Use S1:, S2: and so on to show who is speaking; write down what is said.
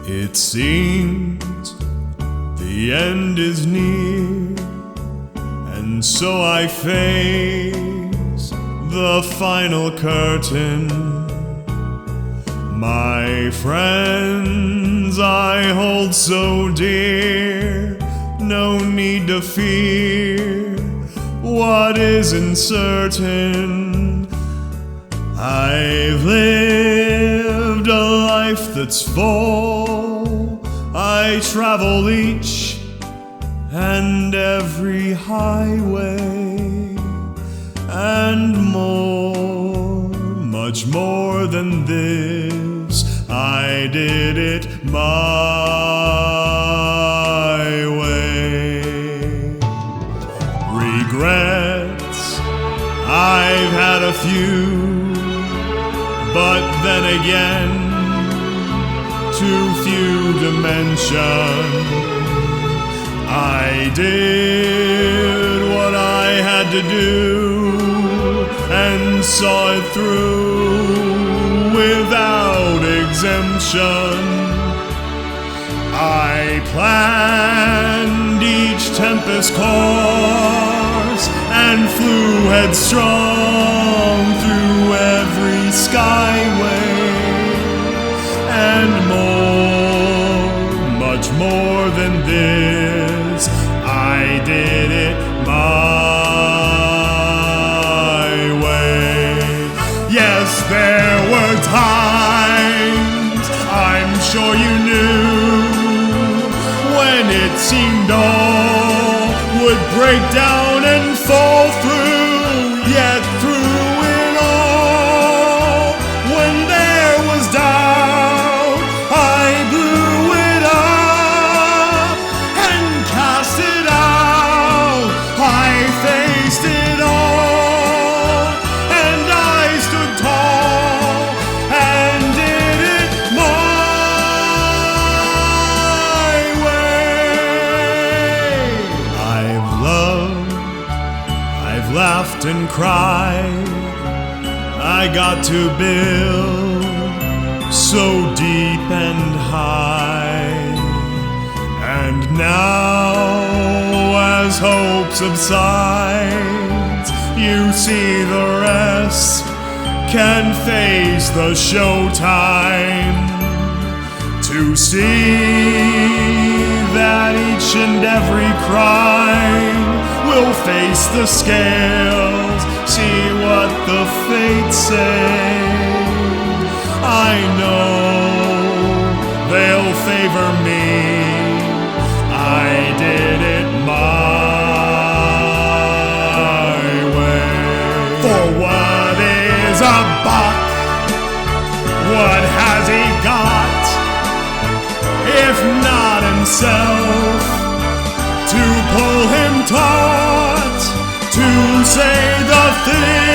S1: It seems the end is near, and so I face the final curtain. My friends I hold so dear, no need to fear what isn't certain. I've lived a life that's full. I travel each and every highway and more, much more than this. I did it my way. Regrets, I've had a few, but then again, too few to mention. I did what I had to do and saw it through without exemption. I planned each tempest course and flew headstrong through every skyway and more, much more than this. I did it my way. Yes, there were times, I'm sure you knew, when it seemed all would break down and fall through. Yet through it all, when there was doubt, I blew it up and cast it out. I faced it all, and I stood tall and did it my way. I've loved, I've laughed and cried. I got to build so deep and high, and now as hope subsides, you see the rest can face the showtime. To see that each and every crime will face the scales, see what the fates say. I know they'll favor me. I did it my way. For what is a buck? What has he got, if not himself, to pull him taut, to say the thing